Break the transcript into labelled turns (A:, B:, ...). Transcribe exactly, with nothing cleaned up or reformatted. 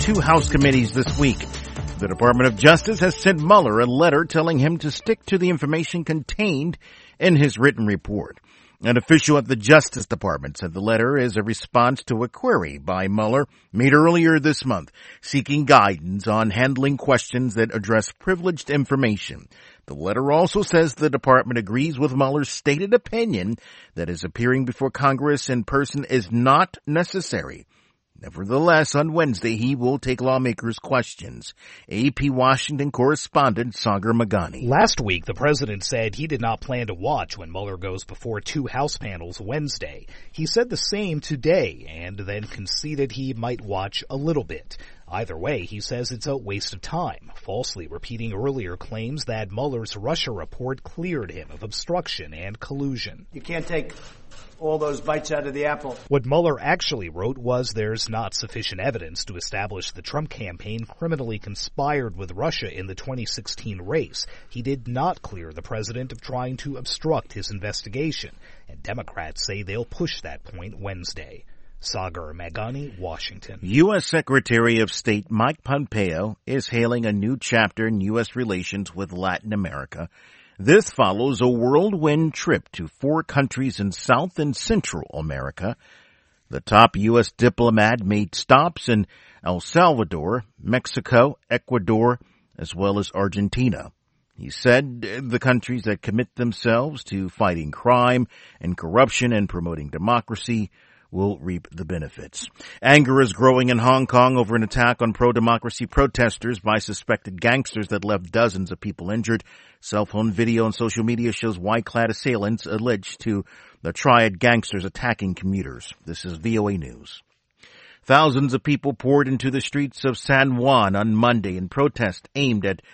A: two House committees this week. The Department of Justice has sent Mueller a letter telling him to stick to the information contained in his written report. An official at the Justice Department said the letter is a response to a query by Mueller made earlier this month, seeking guidance on handling questions that address privileged information. The letter also says the department agrees with Mueller's stated opinion that his appearing before Congress in person is not necessary. Nevertheless, on Wednesday, he will take lawmakers' questions. A P Washington correspondent Sagar Meghani.
B: Last week, the president said he did not plan to watch when Mueller goes before two House panels Wednesday. He said the same today and then conceded he might watch a little bit. Either way, he says it's a waste of time, falsely repeating earlier claims that Mueller's Russia report cleared him of obstruction and collusion.
C: You can't take all those bites out of the apple.
B: What Mueller actually wrote was there's not sufficient evidence to establish the Trump campaign criminally conspired with Russia in the twenty sixteen race. He did not clear the president of trying to obstruct his investigation, and Democrats say they'll push that point Wednesday. Sagar Meghani, Washington.
A: U S. Secretary of State Mike Pompeo is hailing a new chapter in U S relations with Latin America. This follows a whirlwind trip to four countries in South and Central America. The top U S diplomat made stops in El Salvador, Mexico, Ecuador, as well as Argentina. He said the countries that commit themselves to fighting crime and corruption and promoting democracy will reap the benefits. Anger is growing in Hong Kong over an attack on pro-democracy protesters by suspected gangsters that left dozens of people injured. Cell phone video and social media shows white-clad assailants alleged to the triad gangsters attacking commuters. This is V O A News. Thousands of people poured into the streets of San Juan on Monday in protest aimed at